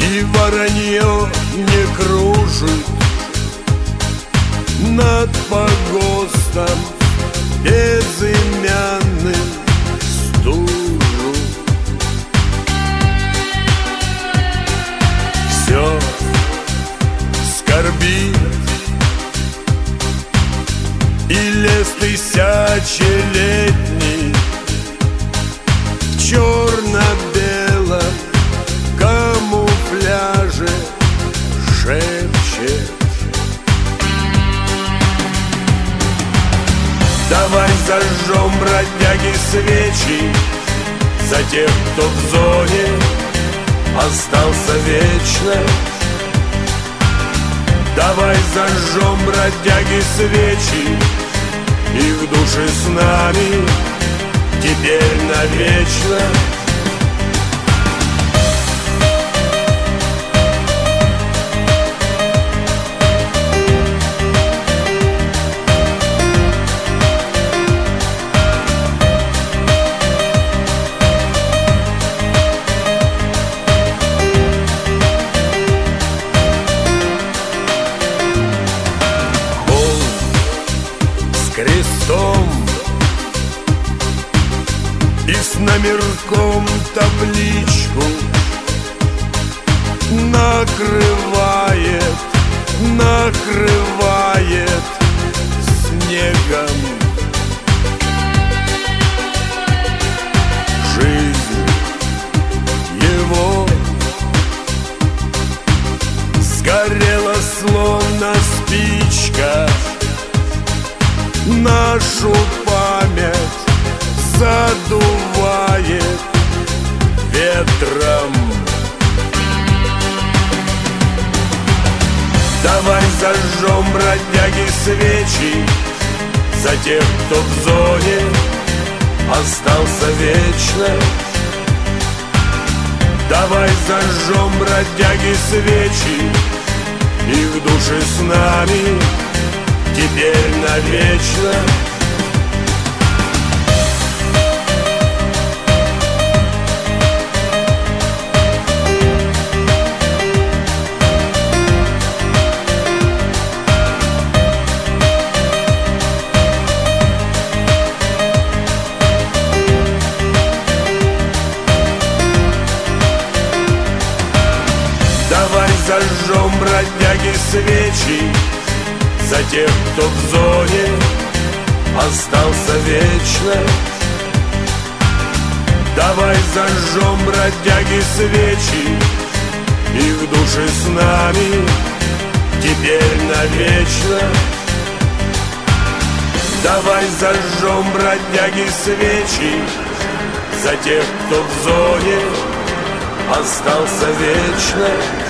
и воронье не кружит над погостом безымянным стужу. Все скорбит, и лес тысячелетний в черно-белом камуфляже шепчет: давай зажжем, бродяги, свечи за тех, кто в зоне остался вечно. Давай зажжем, бродяги, свечи, их души с нами теперь навечно. Крестом и с номерком табличку накрывает снегом. Жизнь его сгорела словно спичка, нашу память задувает ветром. Давай зажжем, бродяги, свечи за тех, кто в зоне остался вечно. Давай зажжем, бродяги, свечи, их души с нами теперь навечно. Давай зажжем, бродяги, свечи за тех, кто в зоне остался вечно. Давай зажжем, бродяги, свечи, их души с нами теперь навечно. Давай зажжем, бродяги, свечи за тех, кто в зоне остался вечно.